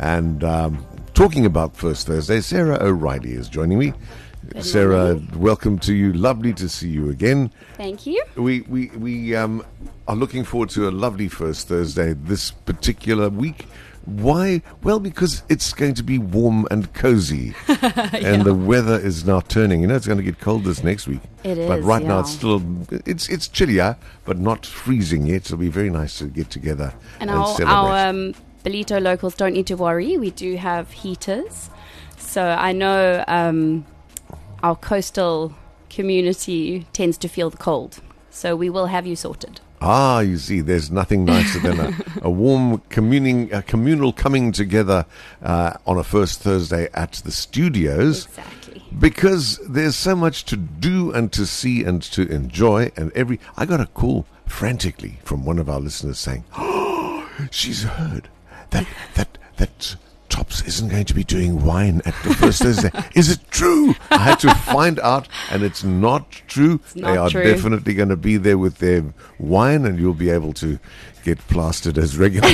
And talking about First Thursday, Sarah O'Reilly is joining me. Good Sarah, morning. welcome to you. Lovely to see you again. Thank you. We are looking forward to a lovely First Thursday this particular week. Why? Well, because it's going to be warm and cozy, and the weather is now turning. You know, it's going to get cold this next week. It is, but right now yeah. it's still it's chillier, but not freezing yet. It'll be very nice to get together And and our celebrate. Belito locals don't need to worry. We do have heaters. So I know our coastal community tends to feel the cold. So we will have you sorted. You see, there's nothing nicer than a warm communal coming together on a First Thursday at the studios. Exactly. Because there's so much to do and to see and to enjoy. And I got a call frantically from one of our listeners saying, "Oh, she's heard that Tops isn't going to be doing wine at the First Thursday. Is it true?" I had to find out, and it's not true. not They are true. definitely going to be there with their wine, and you'll be able to get plastered as regular.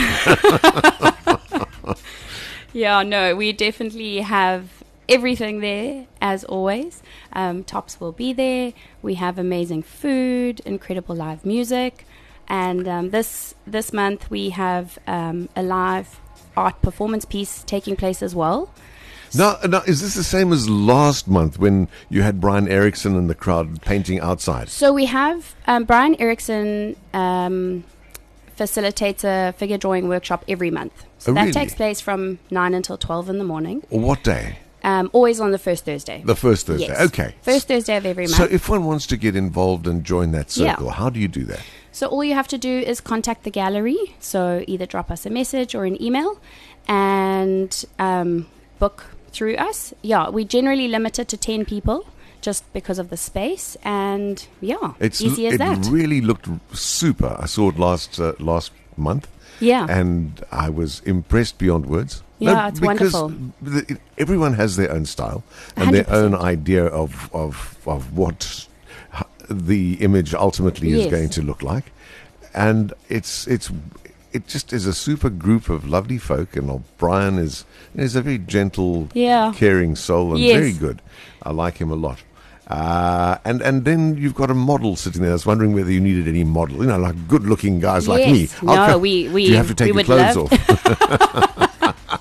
Yeah, no, we definitely have everything there, as always. Tops will be there. We have amazing food, incredible live music. And this month we have a live art performance piece taking place as well. Now, is this the same as last month when you had Brian Erickson in the crowd painting outside? So we have Brian Erickson facilitates a figure drawing workshop every month. So Oh, that really? takes place from 9 until 12 in the morning. Or what day? Always on the first Thursday. The First Thursday. Yes. Okay. First Thursday of every month. So if one wants to get involved and join that Yeah. circle, how do you do that? So all you have to do is contact the gallery. So either drop us a message or an email and book through us. Yeah, we generally limit it to 10 people just because of the space. And yeah, easy as that. It really looked super. I saw it last month. Yeah. And I was impressed beyond words. Yeah, it's because wonderful. Everyone has their own style and their 100%. own idea of what the image ultimately is Yes. going to look like. And it just is a super group of lovely folk, and Brian is a very gentle, Yeah. caring soul, and Yes. very good. I like him a lot. And then you've got a model sitting there. I was wondering whether you needed any model, like good-looking guys like me. Yes. No, we do you have to take we your would clothes love- off?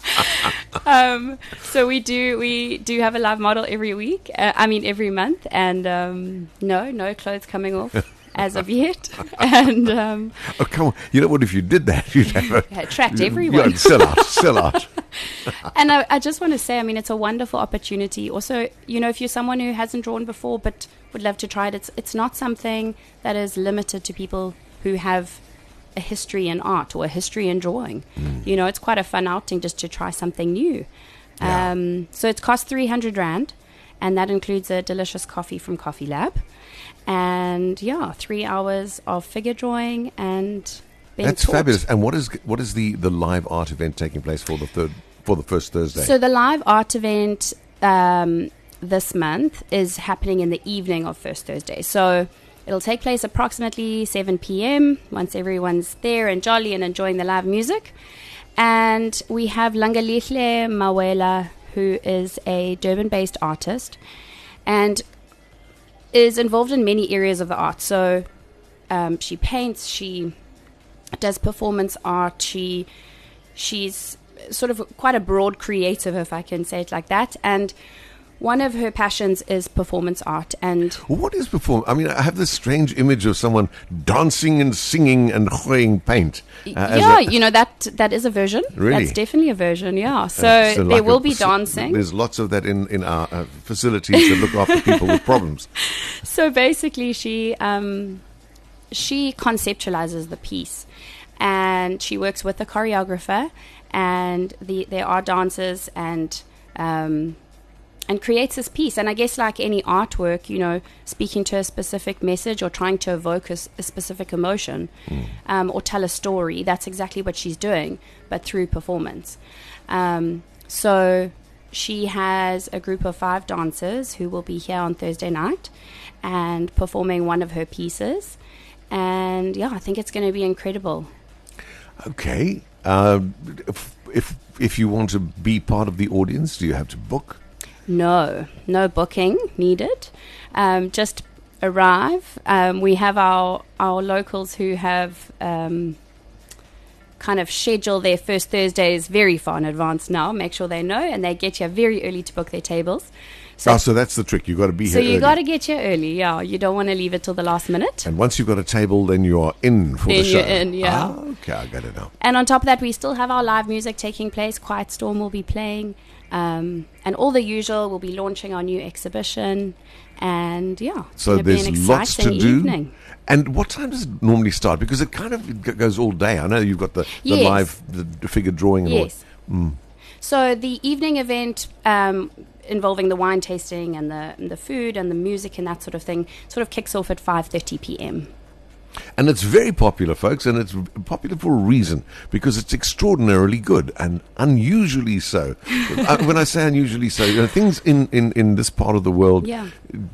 So we do have a live model every week. Every month, and no clothes coming off as of yet. And Oh, come on! You know what? If you did that, you'd have attract everyone. Yeah, sell out. And I just want to say, it's a wonderful opportunity. Also, if you're someone who hasn't drawn before but would love to try it, it's not something that is limited to people who have a history in art or a history in drawing. It's quite a fun outing just to try something new. Yeah. So it costs 300 Rand, and that includes a delicious coffee from Coffee Lab. And 3 hours of figure drawing and being That's taught. fabulous. And what is the live art event taking place for the first Thursday? So the live art event this month is happening in the evening of First Thursday. So it'll take place approximately 7 p.m. once everyone's there and jolly and enjoying the live music. And we have Langalihle Mawela, who is a Durban-based artist and is involved in many areas of the art. So she paints, she does performance art, she's sort of quite a broad creative, if I can say it like that. And one of her passions is performance art. And What is I have this strange image of someone dancing and singing and throwing paint. that is a version. Really? That's definitely a version, yeah. So like there will be dancing. There's lots of that in our facilities that look after people with problems. So basically, she conceptualizes the piece, and she works with the choreographer, and there are dancers and creates this piece. And I guess like any artwork, speaking to a specific message or trying to evoke a specific emotion or tell a story, that's exactly what she's doing, but through performance. So she has a group of 5 dancers who will be here on Thursday night and performing one of her pieces. And I think it's going to be incredible. Okay. if you want to be part of the audience, do you have to book? No booking needed. Just arrive. We have our locals who have kind of schedule their first Thursdays very far in advance now. Make sure they know, and they get here very early to book their tables. So that's the trick. You've got to be here early. So you got to get here early, yeah. You don't want to leave it till the last minute. And once you've got a table, then you are in for the show. Then you're in, yeah. Okay, I got it now. And on top of that, we still have our live music taking place. Quiet Storm will be playing. And all the usual. We'll be launching our new exhibition. And, yeah, it's so going to be an there's lots to exciting do. evening. And what time does it normally start? Because it kind of goes all day. I know you've got the live the figure drawing and yes. all. So the evening event involving the wine tasting and the food and the music and that sort of thing sort of kicks off at 5:30 p.m. And it's very popular, folks, and it's popular for a reason, because it's extraordinarily good and unusually so. When I say unusually so, things in this part of the world, Yeah.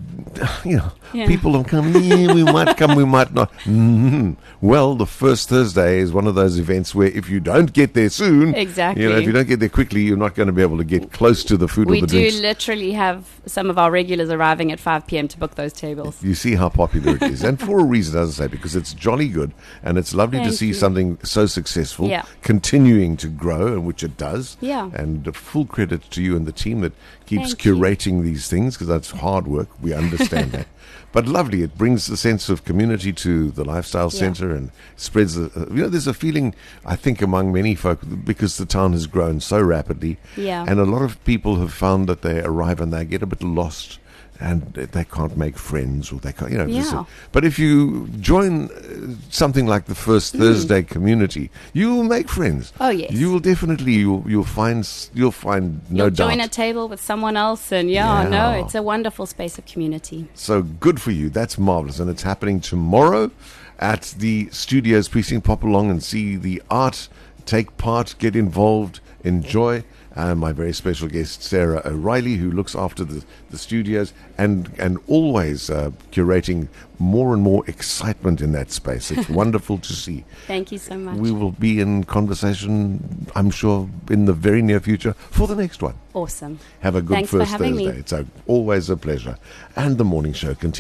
People are coming, we might come, we might not. Well, the first Thursday is one of those events where if you don't get there soon, Exactly. if you don't get there quickly, you're not going to be able to get close to the food or We the do drinks. literally have some of our regulars arriving at 5 p.m. to book those tables. You see how popular it is. And for a reason, as I say, because it's jolly good and it's lovely to Thank see you. something so successful Yeah. continuing to grow, and which it does. Yeah. And full credit to you and the team that keeps Thank you. curating these things, because that's hard work. We understand that. But lovely. It brings a sense of community to the Lifestyle Yeah. Centre and spreads, there's a feeling, I think, among many folk, because the town has grown so rapidly. Yeah. And a lot of people have found that they arrive and they get a bit lost, and they can't make friends, or they can't, Yeah. But if you join something like the First Thursday community, you will make friends. Oh, yes. You will definitely. You'll find no You'll doubt. join a table with someone else, and it's a wonderful space of community. So good for you. That's marvelous, and it's happening tomorrow at the Studios Precinct. Pop along and see the art. Take part. Get involved. Enjoy. My very special guest, Sarah O'Reilly, who looks after the studios and always curating more and more excitement in that space. It's wonderful to see. Thank you so much. We will be in conversation, I'm sure, in the very near future for the next one. Awesome. Have a good Thanks for first having me. Thursday. It's always a pleasure. And the morning show continues.